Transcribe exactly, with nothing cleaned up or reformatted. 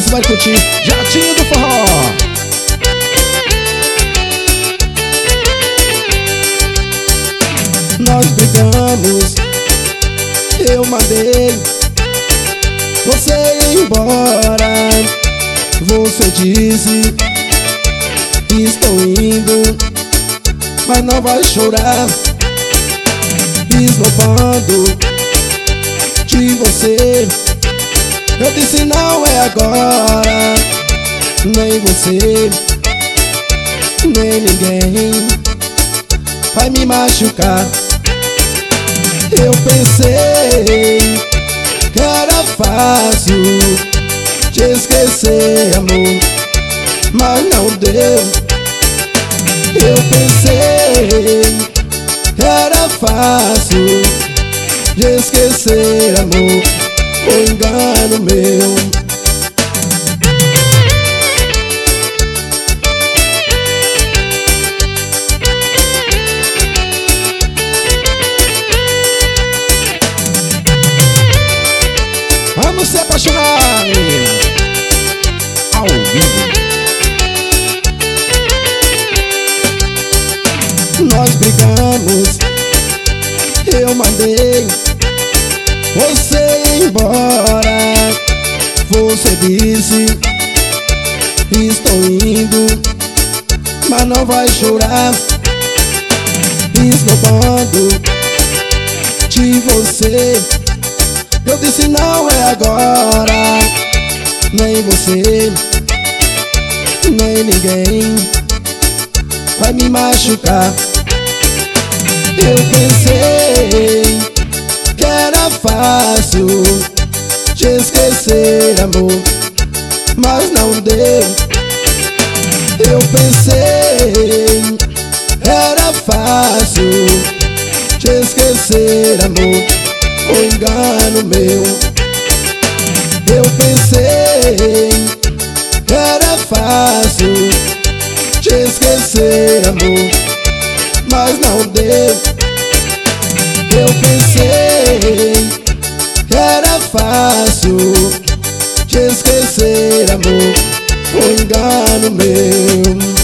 você vai curtir Jatinho do Forró. Nós brigamos, eu mandei você ir embora. Você disse, estou indo, mas não vai chorar. Esnobando de você, eu disse não é agora. Nem você, nem ninguém vai me machucar. Eu pensei que era fácil te esquecer, amor, mas não deu. Eu pensei que era fácil te esquecer, amor, foi engano meu. Vamos se apaixonar, menina, ao vivo. Nós brigamos, eu mandei você ir embora. Você disse, estou indo, mas não vai chorar. Esnobando de você, eu disse não é agora. Nem você, nem ninguém vai me machucar. Eu pensei que era fácil te esquecer, amor, mas não deu. Eu pensei que era fácil te esquecer, amor, foi engano meu. Eu pensei que era fácil te esquecer, amor, mas não deu. Eu pensei que era fácil te esquecer, amor, foi engano meu.